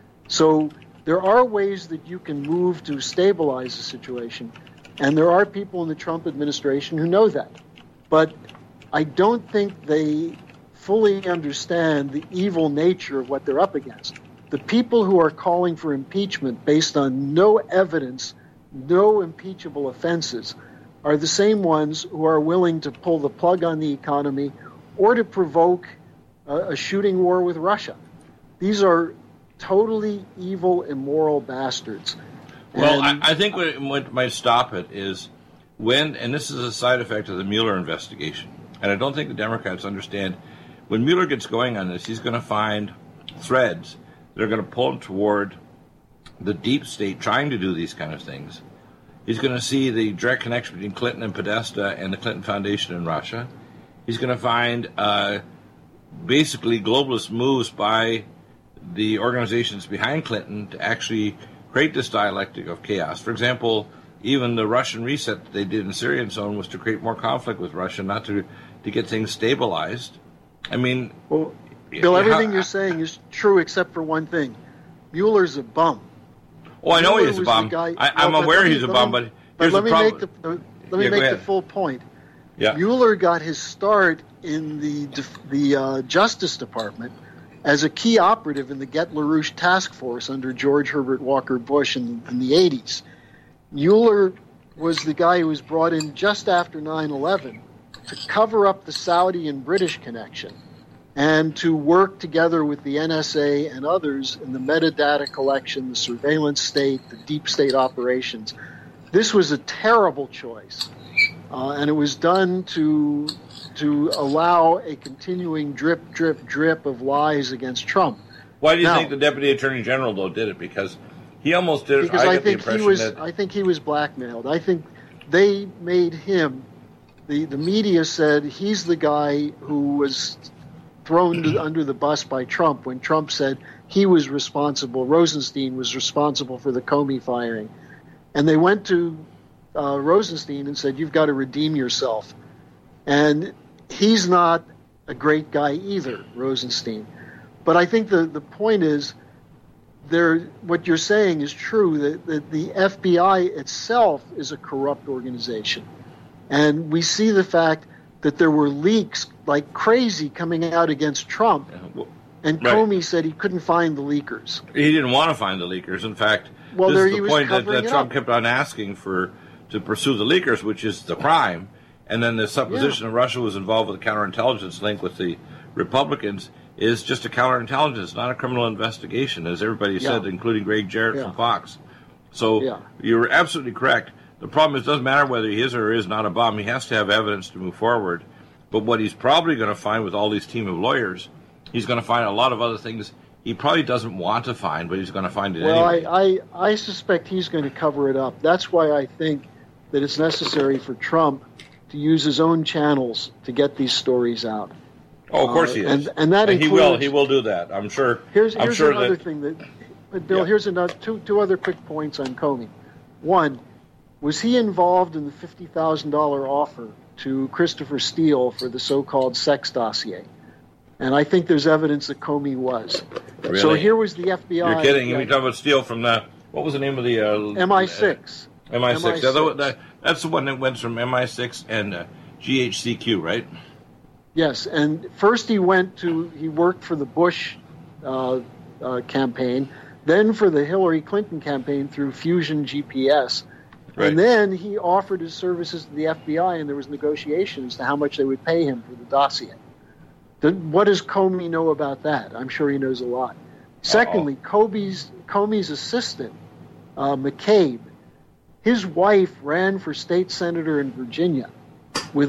S2: So there are ways that you can move to stabilize the situation, and there are people in the Trump administration who know that. But I don't think they fully understand the evil nature of what they're up against. The people who are calling for impeachment based on no evidence, no impeachable offenses, are the same ones who are willing to pull the plug on the economy or to provoke a shooting war with Russia. These are totally evil, immoral bastards.
S1: Well, I think what might stop it is and this is a side effect of the Mueller investigation, and I don't think the Democrats understand, when Mueller gets going on this, he's going to find threads that are going to pull him toward the deep state trying to do these kind of things. He's going to see the direct connection between Clinton and Podesta and the Clinton Foundation in Russia. He's going to find basically globalist moves by the organizations behind Clinton to actually create this dialectic of chaos. For example, even the Russian reset that they did in Syrian zone was to create more conflict with Russia, not to get things stabilized. I mean...
S2: Well, Bill, everything you're saying is true except for one thing. Mueller's a bum.
S1: Oh, I know he's a bum. I'm aware he's a bum, but here's the problem.
S2: Let me make the full point.
S1: Yeah.
S2: Mueller got his start in the Justice Department as a key operative in the Get LaRouche task force under George Herbert Walker Bush in the 80s. Mueller was the guy who was brought in just after 9/11 to cover up the Saudi and British connection and to work together with the NSA and others in the metadata collection, the surveillance state, the deep state operations. This was a terrible choice, and it was done to allow a continuing drip, drip, drip of lies against Trump.
S1: Why do you think the Deputy Attorney General, though, did it? Because he almost did it.
S2: Because I think he was blackmailed. I think they made him, the media said he's the guy who was thrown under the bus by Trump when Trump said he was responsible, Rosenstein was responsible for the Comey firing. And they went to Rosenstein and said, you've got to redeem yourself. And he's not a great guy either, Rosenstein. But I think the point is, what you're saying is true, that the FBI itself is a corrupt organization. And we see the fact that there were leaks like crazy coming out against Trump. And Comey said he couldn't find the leakers.
S1: He didn't want to find the leakers. In fact, this is the point that Trump kept on asking to pursue the leakers, which is the crime. And then the supposition that Russia was involved with a counterintelligence link with the Republicans is just a counterintelligence, not a criminal investigation, as everybody said, including Greg Jarrett from Fox. So you're absolutely correct. The problem is it doesn't matter whether he is or is not a bum. He has to have evidence to move forward. But what he's probably going to find with all these team of lawyers, he's going to find a lot of other things he probably doesn't want to find, but he's going to find it
S2: Well,
S1: anyway.
S2: I suspect he's going to cover it up. That's why I think that it's necessary for Trump to use his own channels to get these stories out.
S1: Oh, of course he is.
S2: And that includes,
S1: he will do that. I'm sure.
S2: Here's
S1: sure
S2: another
S1: that,
S2: thing that, Bill, here's another two other quick points on Comey. One, was he involved in the $50,000 offer to Christopher Steele for the so-called sex dossier? And I think there's evidence that Comey was.
S1: Really?
S2: So here was the FBI.
S1: You're kidding. You're talking about Steele from the, what was the name of the...
S2: MI6.
S1: MI6. That's the one that went from MI6 and GHCQ, right?
S2: Yes, and first he worked for the Bush campaign, then for the Hillary Clinton campaign through Fusion GPS.
S1: Right.
S2: And then he offered his services to the FBI, and there was negotiations as to how much they would pay him for the dossier. What does Comey know about that? I'm sure he knows a lot. Secondly, Comey's assistant, McCabe, his wife ran for state senator in Virginia with a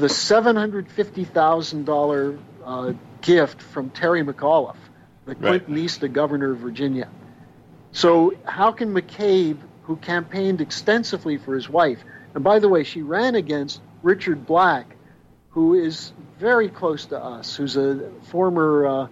S2: $750,000 gift from Terry McAuliffe, the Clintonista governor of Virginia. So how can McCabe, who campaigned extensively for his wife, and by the way, she ran against Richard Black, who is very close to us, who's a former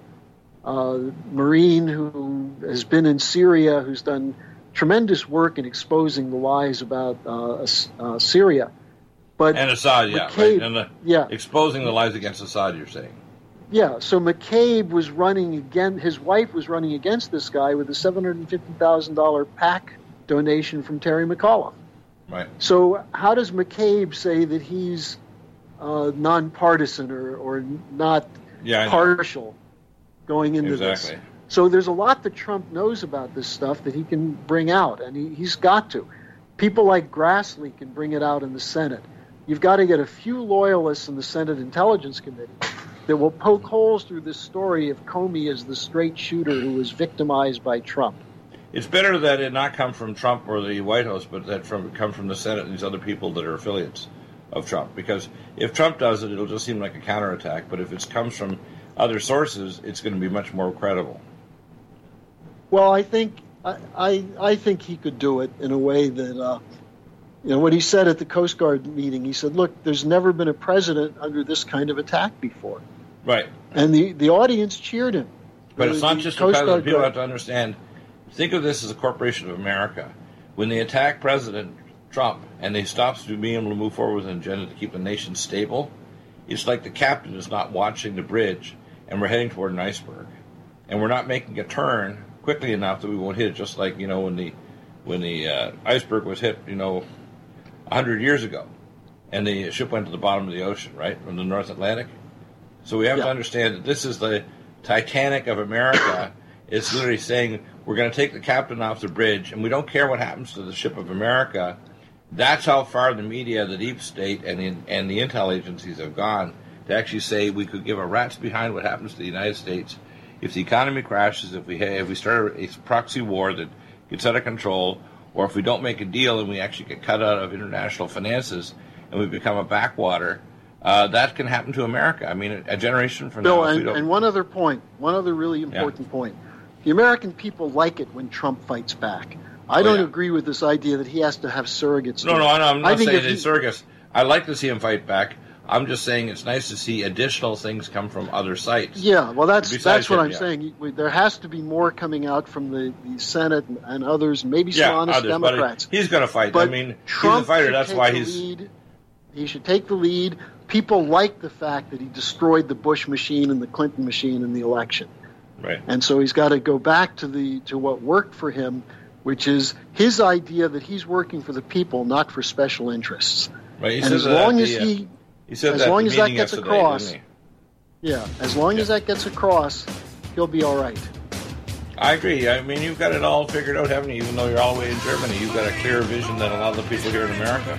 S2: Marine who has been in Syria, who's done tremendous work in exposing the lies about Syria. But
S1: and Assad,
S2: McCabe,
S1: and
S2: yeah,
S1: exposing the lies against Assad, you're saying.
S2: Yeah, so McCabe was running again. His wife was running against this guy with a $750,000 PAC donation from Terry McAuliffe.
S1: Right.
S2: So how does McCabe say that he's nonpartisan or not partial going into this? So there's a lot that Trump knows about this stuff that he can bring out, and he's got to. People like Grassley can bring it out in the Senate. You've got to get a few loyalists in the Senate Intelligence Committee that will poke holes through this story of Comey as the straight shooter who was victimized by Trump.
S1: It's better that it not come from Trump or the White House, but that come from the Senate and these other people that are affiliates of Trump. Because if Trump does it, it'll just seem like a counterattack. But if it comes from other sources, it's going to be much more credible.
S2: Well, I think he could do it in a way that, what he said at the Coast Guard meeting, he said, look, there's never been a president under this kind of attack before.
S1: Right.
S2: And the audience cheered him.
S1: But it's not just the president. People have to understand, think of this as a corporation of America. When they attack President Trump and they stop being able to move forward with an agenda to keep the nation stable, it's like the captain is not watching the bridge and we're heading toward an iceberg. And we're not making a turn quickly enough that we won't hit it, just like, when the iceberg was hit, 100 years ago, and the ship went to the bottom of the ocean, right, from the North Atlantic. So we have to understand that this is the Titanic of America. It's literally saying we're going to take the captain off the bridge, and we don't care what happens to the ship of America. That's how far the media, the deep state, and the intel agencies have gone to actually say we could give a rat's behind what happens to the United States if the economy crashes, if we start a proxy war that gets out of control, or if we don't make a deal and we actually get cut out of international finances and we become a backwater, that can happen to America. I mean, a generation from
S2: Bill,
S1: now.
S2: And one other really important point. The American people like it when Trump fights back. I don't agree with this idea that he has to have surrogates.
S1: No, I'm not saying it's surrogates. I like to see him fight back. I'm just saying it's nice to see additional things come from other sites.
S2: Yeah, well, that's what I'm saying. There has to be more coming out from the Senate and others, maybe some honest Democrats.
S1: But he's going to fight.
S2: But
S1: I mean,
S2: Trump
S1: he's a fighter. That's why he's...
S2: He should take the lead. People like the fact that he destroyed the Bush machine and the Clinton machine in the election.
S1: Right.
S2: And so he's got to go back to what worked for him, which is his idea that he's working for the people, not for special interests.
S1: Right.
S2: And as long as that gets across, as that gets across, he'll be all right.
S1: I agree. I mean, you've got it all figured out, haven't you? Even though you're all the way in Germany, you've got a clearer vision than a lot of the people here in America.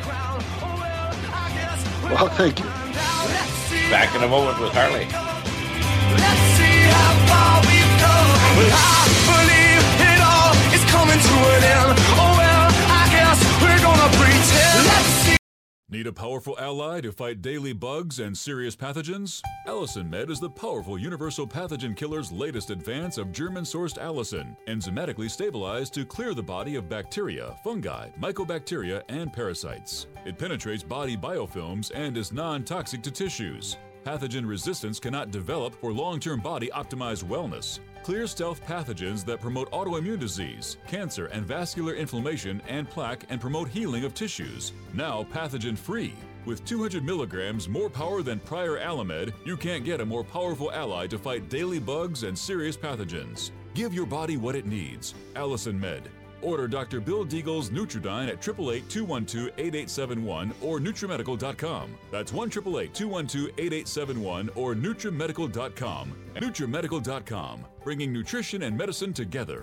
S2: Well, thank you.
S1: Back in a moment with Harley.
S8: Let's see how far we've come. Well, I believe it all is coming to an end. Oh, well, I guess we're gonna pretend. Let's see.
S3: Need a powerful ally to fight daily bugs and serious pathogens? Allison Med is the powerful universal pathogen killer's latest advance of German-sourced allicin, enzymatically stabilized to clear the body of bacteria, fungi, mycobacteria, and parasites. It penetrates body biofilms and is non-toxic to tissues. Pathogen resistance cannot develop for long-term body-optimized wellness. Clear stealth pathogens that promote autoimmune disease, cancer and vascular inflammation and plaque and promote healing of tissues. Now pathogen-free. With 200 milligrams more power than prior Alamed, you can't get a more powerful ally to fight daily bugs and serious pathogens. Give your body what it needs. Allison Med. Order Dr. Bill Deagle's Nutridyne at 888-212-8871 or NutriMedical.com. That's 1-888-212-8871 or NutriMedical.com. NutriMedical.com, bringing nutrition and medicine together.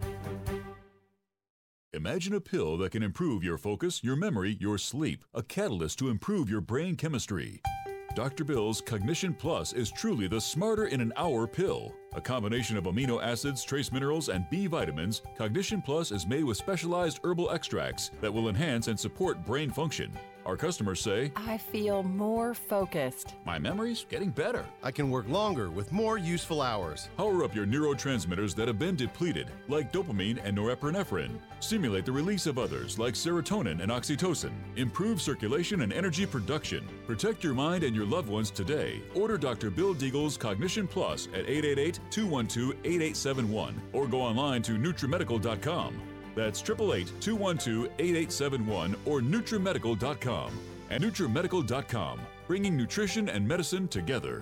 S3: Imagine a pill that can improve your focus, your memory, your sleep, a catalyst to improve your brain chemistry. Dr. Bill's Cognition Plus is truly the smarter in an hour pill. A combination of amino acids, trace minerals, and B vitamins, Cognition Plus is made with specialized herbal extracts that will enhance and support brain function. Our customers say,
S4: I feel more focused.
S3: My memory's getting better.
S5: I can work longer with more useful hours.
S3: Power up your neurotransmitters that have been depleted, like dopamine and norepinephrine. Stimulate the release of others, like serotonin and oxytocin. Improve circulation and energy production. Protect your mind and your loved ones today. Order Dr. Bill Deagle's Cognition Plus at 888-212-8871 or go online to NutriMedical.com. That's 888-212-8871 or NutriMedical.com. And NutriMedical.com, bringing nutrition and medicine together.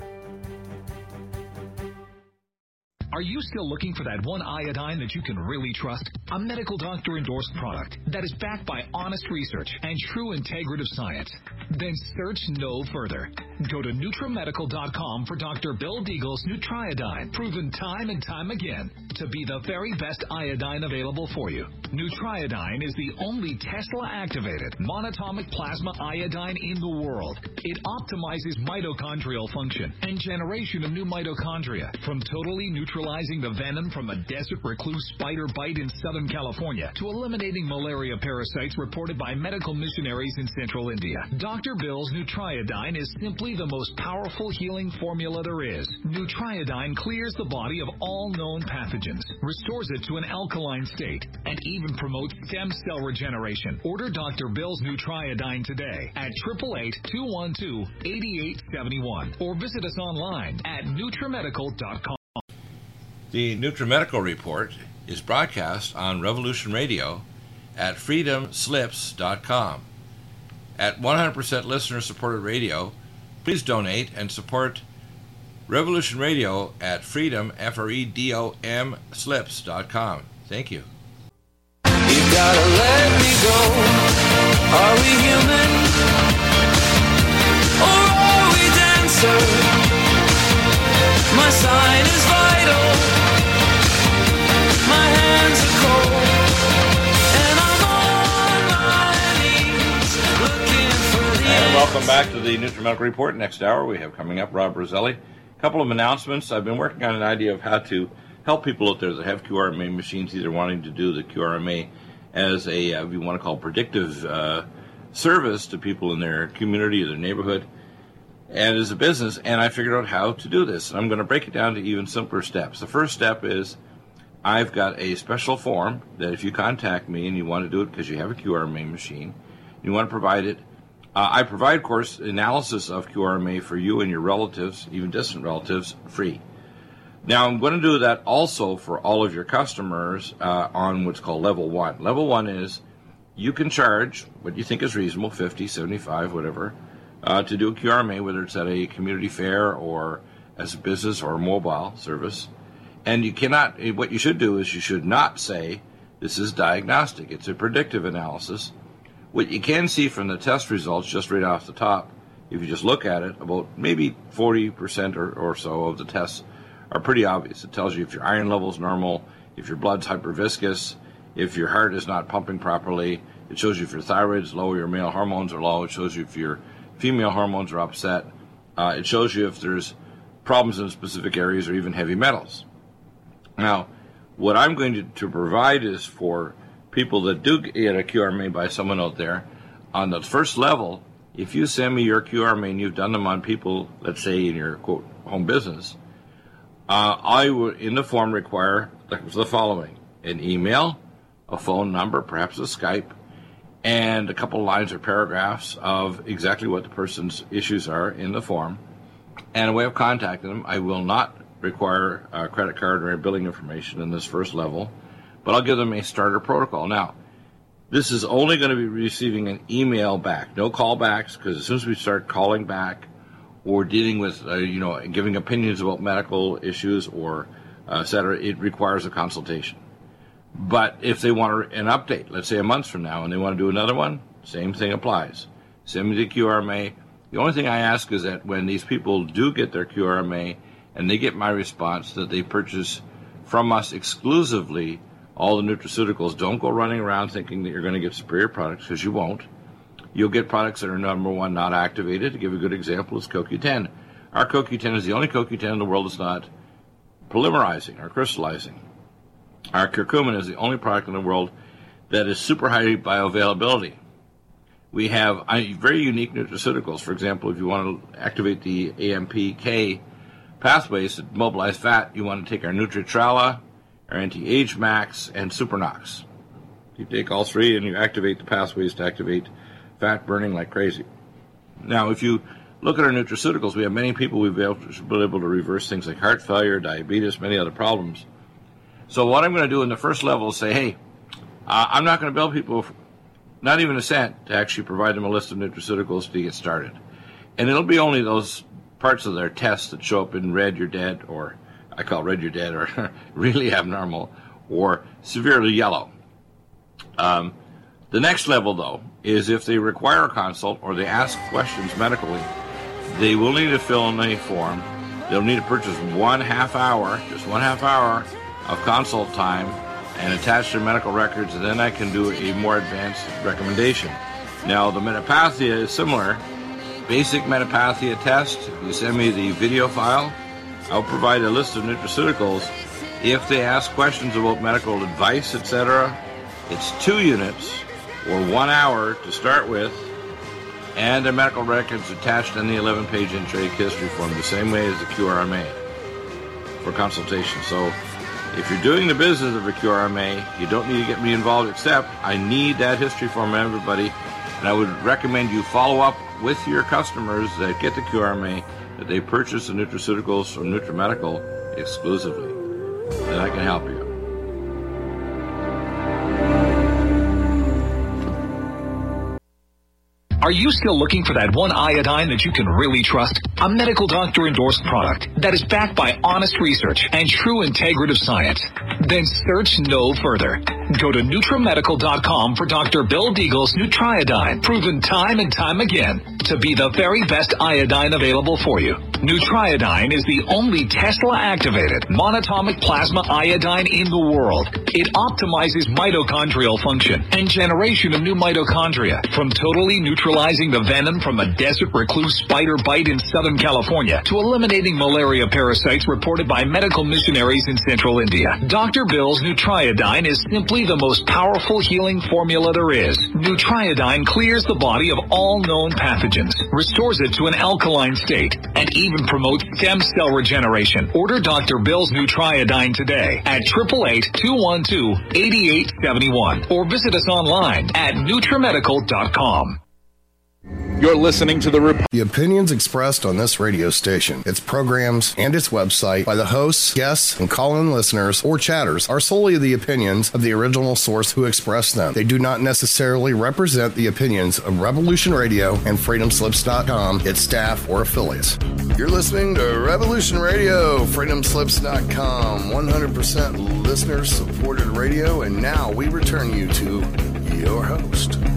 S6: Are you still looking for that one iodine that you can really trust? A medical doctor endorsed product that is backed by honest research and true integrative science? Then search no further. Go to NutriMedical.com for Dr. Bill Deagle's Nutriodine, proven time and time again to be the very best iodine available for you. Nutriodine is the only Tesla-activated monatomic plasma iodine in the world. It optimizes mitochondrial function and generation of new mitochondria, from totally neutralizing the venom from a desert recluse spider bite in Southern California to eliminating malaria parasites reported by medical missionaries in Central India. Dr. Bill's Nutriodine is simply the most powerful healing formula there is. Nutriodine clears the body of all known pathogens, restores it to an alkaline state, and even promotes stem cell regeneration. Order Dr. Bill's Nutriodine today at 888-212-8871 or visit us online at NutriMedical.com.
S1: The NutriMedical Report is broadcast on Revolution Radio at freedomslips.com. At 100% listener-supported radio, please donate and support Revolution Radio at freedom, F-R-E-D-O-M, slips.com. Thank you.
S8: You gotta let me go. Are we human? Or are we dancer? My sign is vital. My hands are cold. And I'm on my knees looking for the
S1: And welcome back to the NutriMedical Report. Next hour we have coming up Rob Roselli. A couple of announcements. I've been working on an idea of how to help people out there that have QRMA machines, either wanting to do the QRMA as a, if you want to call predictive service to people in their community or their neighborhood, and as a business, and I figured out how to do this. And I'm going to break it down to even simpler steps. The first step is I've got a special form that if you contact me and you want to do it because you have a QRMA machine, you want to provide it, I provide, of course, analysis of QRMA for you and your relatives, even distant relatives, free. Now, I'm going to do that also for all of your customers on what's called Level 1. Level 1 is you can charge what you think is reasonable, $50, $75, whatever, to do a QRMA, whether it's at a community fair or as a business or a mobile service. And you cannot, what you should do is you should not say this is diagnostic. It's a predictive analysis. What you can see from the test results just right off the top, if you just look at it, about maybe 40% or so of the tests are pretty obvious. It tells you if your iron level is normal, if your blood's hyperviscous, if your heart is not pumping properly. It shows you if your thyroid's low, your male hormones are low. It shows you if your female hormones are upset. It shows you if there's problems in specific areas or even heavy metals. Now, what I'm going to provide is for people that do get a QRMA by someone out there, on the first level, if you send me your QRMA and you've done them on people, let's say in your quote home business, I would in the form require the following: an email, a phone number, perhaps a Skype, and a couple of lines or paragraphs of exactly what the person's issues are in the form, and a way of contacting them. I will not require a credit card or billing information in this first level, but I'll give them a starter protocol. Now, this is only going to be receiving an email back, no callbacks, because as soon as we start calling back or dealing with, giving opinions about medical issues or et cetera, it requires a consultation. But if they want an update, let's say a month from now, and they want to do another one, same thing applies. Send me the QRMA. The only thing I ask is that when these people do get their QRMA and they get my response, that they purchase from us exclusively all the nutraceuticals. Don't go running around thinking that you're going to get superior products, because you won't. You'll get products that are, number one, not activated. To give a good example is CoQ10. Our CoQ10 is the only CoQ10 in the world that's not polymerizing or crystallizing. Our curcumin is the only product in the world that is super high bioavailability. We have very unique nutraceuticals. For example, if you want to activate the AMPK pathways that mobilize fat, you want to take our Nutritrala, our Anti-Age Max, and Supernox. You take all three and you activate the pathways to activate fat burning like crazy. Now, if you look at our nutraceuticals, we have many people we've been able to reverse things like heart failure, diabetes, many other problems. So what I'm going to do in the first level is say, hey, I'm not going to bill people not even a cent to actually provide them a list of nutraceuticals to get started. And it'll be only those parts of their tests that show up in red, you're dead, or I call red, you're dead, or really abnormal, or severely yellow. The next level, though, is if they require a consult or they ask questions medically, they will need to fill in a form. They'll need to purchase just 1/2 hour of consult time and attach their medical records, and then I can do a more advanced recommendation. Now, the metapathia is similar. Basic metapathia test, you send me the video file, I'll provide a list of nutraceuticals. If they ask questions about medical advice, etc., it's 2 units or 1 hour to start with, and their medical records attached in the 11-page intake history form, the same way as the QRMA for consultation. So if you're doing the business of a QRMA, you don't need to get me involved, except I need that history form, everybody, and I would recommend you follow up with your customers that get the QRMA that they purchase the nutraceuticals from NutriMedical exclusively. Then I can help you.
S6: Are you still looking for that one iodine that you can really trust? A medical doctor endorsed product that is backed by honest research and true integrative science? Then search no further. Go to NutriMedical.com for Dr. Bill Deagle's Nutriodine, proven time and time again to be the very best iodine available for you. Nutriodine is the only Tesla-activated monatomic plasma iodine in the world. It optimizes mitochondrial function and generation of new mitochondria, from totally neutralizing the venom from a desert recluse spider bite in Southern California to eliminating malaria parasites reported by medical missionaries in Central India. Dr. Bill's Nutriodine is simply the most powerful healing formula there is. Nutriodine clears the body of all known pathogens, restores it to an alkaline state, and even promotes stem cell regeneration. Order Dr. Bill's Nutriodine today at 888-212-8871 or visit us online at NutriMedical.com.
S9: You're listening to
S5: The opinions expressed on this radio station, its programs, and its website by the hosts, guests, and call-in listeners or chatters are solely the opinions of the original source who expressed them. They do not necessarily represent the opinions of Revolution Radio and FreedomSlips.com, its staff, or affiliates. You're listening to Revolution Radio, FreedomSlips.com, 100% listener-supported radio, and now we return you to your host.